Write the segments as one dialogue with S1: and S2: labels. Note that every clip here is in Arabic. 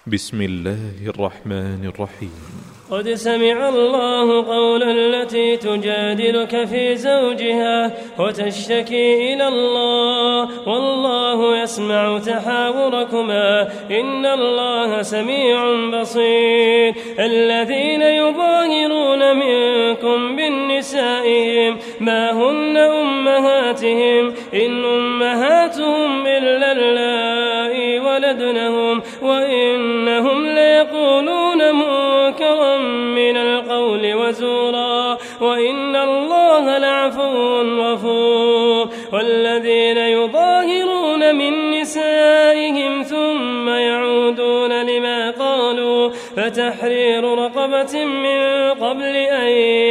S1: بسم الله الرحمن الرحيم.
S2: قد سمع الله قول التي تجادلك في زوجها وتشتكي إلى الله والله يسمع تحاوركما إن الله سميع بصير. الذين يظاهرون منكم من نسائهم ما هن أمهاتهم إن أمهاتهم إلا اللائي ولدنهم وإنهم ليقولون منكرا من القول وزورا وإن الله لعفو غفور. والذين يظاهرون من نسائهم ثم يعودون لما قالوا فتحرير رقبة من قبل أن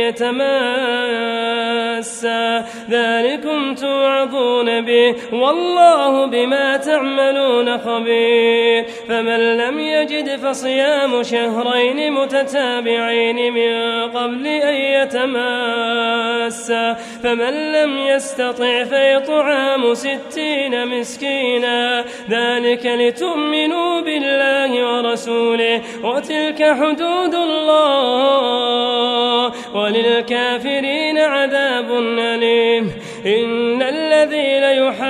S2: يتماسا ذلكم توعظون به والله بما تعملون خبير. فمن لم يجد فصيام شهرين متتابعين من قبل أن يتماسا فمن لم يستطع فإطعام 60 مسكينا ذلك لتؤمنوا بالله ورسوله وتلك حدود الله وللكافرين عذاب أليم. إن الذين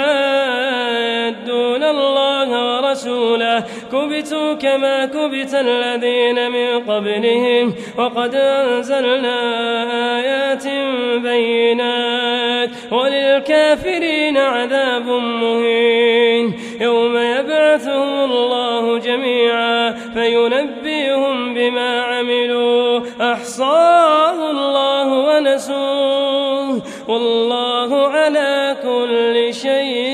S2: يحادون الله ورسوله كبتوا كما كبت الذين من قبلهم وقد أنزلنا آيات بينات وللكافرين عذاب مهين. يوم يبعثهم الله جميعا فينبئهم بما عملوا أحصاه الله ونسوه والله على كل شيء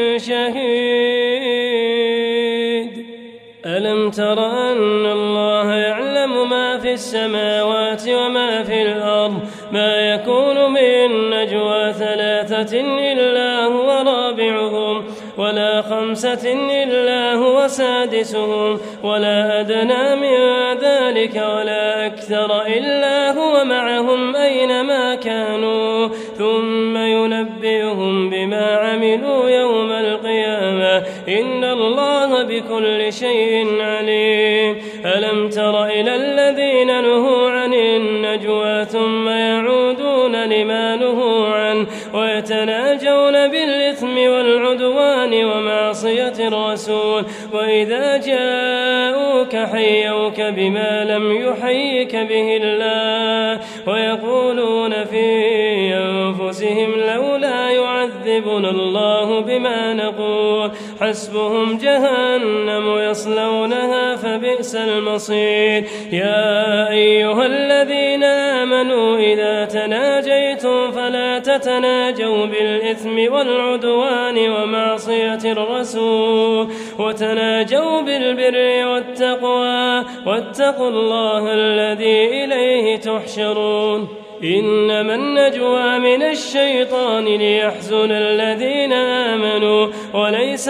S2: شهيد. ألم تر أن الله يعلم ما في السماوات وما في الأرض ما يكون من نجوى 3 إلا هو رابعهم ولا 5 إلا هو سادسهم ولا أدنى من ذلك ولا أكثر إلا هو معهم أينما كانوا ثم ينبئهم بما عملوا يوم القيامة إن الله بكل شيء عليم. ألم تر إلى الذين نهوا عن النجوى ثم يعودون لما نهوا عنه ويتناجون بالإثم والعدوان ومعصية الرسول وإذا جاءوك حيوك بما لم يحيك به الله ويقولون في أنفسهم لولا يعذبنا الله بما نقول حسبهم جهنم يصلونها فبئس المصير. يا أيها الذين آمنوا إذا تناجيتم فلا تتناجوا بالإثم والعدوان ومعصية الرسول وتناجوا بالبر والتقوى واتقوا الله الذي إليه تحشرون. إنما النجوى من الشيطان ليحزن الذين آمنوا وليس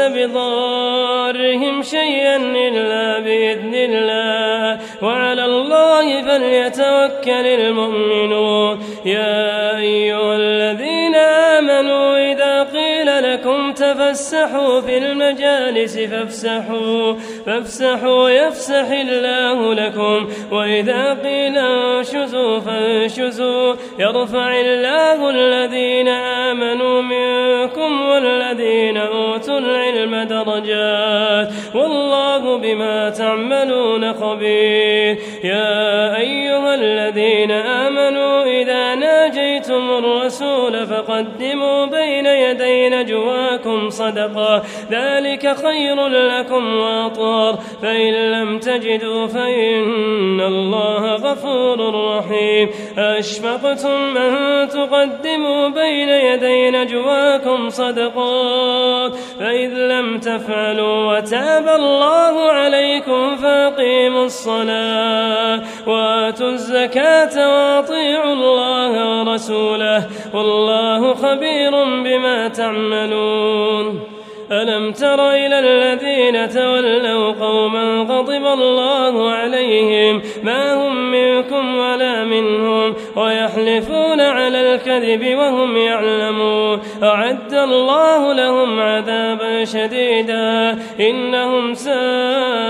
S2: بضارهم شيئا إلا بإذن الله وعلى الله فليتوكل المؤمنون. يا أيها الذين آمنوا إذا قيل لكم تفسحوا في المجالس فافسحوا يفسح الله لكم وإذا قيل انشزوا فانشزوا يرفع الله الذين آمنوا منكم والذين أوتوا العلم درجات والله بما تعملون خبير. يا أيها الذين آمنوا إذا ناجيتم الرسول فقدموا بين يدي نجواكم صدقة ذلك خير لكم وأطهر فإن لم تجدوا فإن الله غفور رحيم. أشفقتم أن تقدموا بين يدي نجواكم صدقات فإذ لم تفعلوا وتاب الله عليكم فأقيموا الصلاة وآتوا الزكاة وأطيعوا الله ورسوله والله خبير بما تعملون. ألم تر إلى الذين تولوا قوما غضب الله عليهم ما هم منكم ولا منهم ويحلفون على الكذب وهم يعلمون أعد الله لهم عذابا شديدا إنهم ساء ما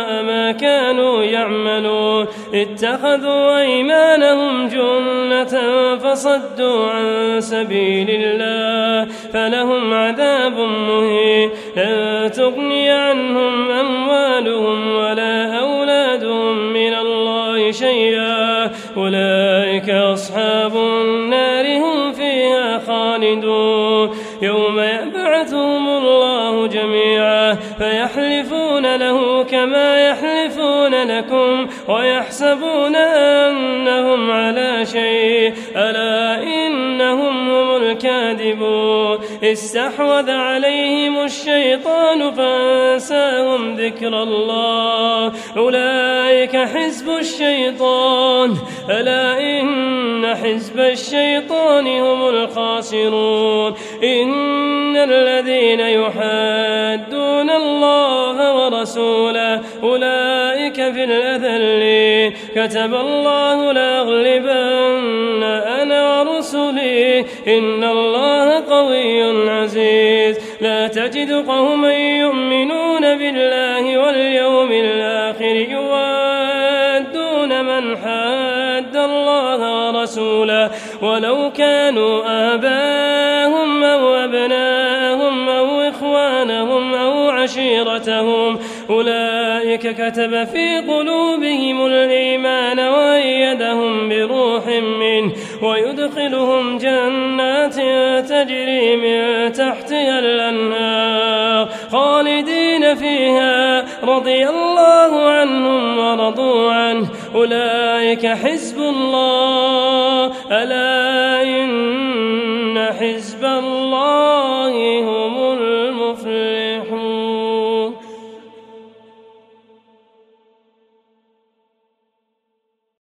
S2: ما كانوا يعملون اتخذوا أيمانهم جنة فصدوا عن سبيل الله فلهم عذاب مهين لا تغني عنهم أموالهم ولا أولادهم من الله شيئا أولئك أصحاب النار هم فيها خالدون يوم يبعثهم الله جميعا فيحلفون له كما يحلفون لكم ويحسبون أنهم على شيء ألا إنهم هم الكاذبون استحوذ عليهم الشيطان فانساهم ذكر الله أولئك حزب الشيطان ألا إن حزب الشيطان هم الخاسرون إن الذين يحادون الله ورسوله أولئك في الأذلين كتب الله لأغلبن أنا ورسلي إن الله قوي عزيز لا تجد قوما يؤمنون بالله واليوم الآخر يوادون من حاد الله ورسوله ولو كانوا آباءهم أو أبناءهم أو إخوانهم أو عشيرتهم أولئك كتب في قلوبهم الإيمان وأيدهم بروح منه ويدخلهم جنات تجري من تحتها الأنهار خالدين فيها رضي الله عنهم ورضوا عنه أولئك حزب الله ألا إن حزب الله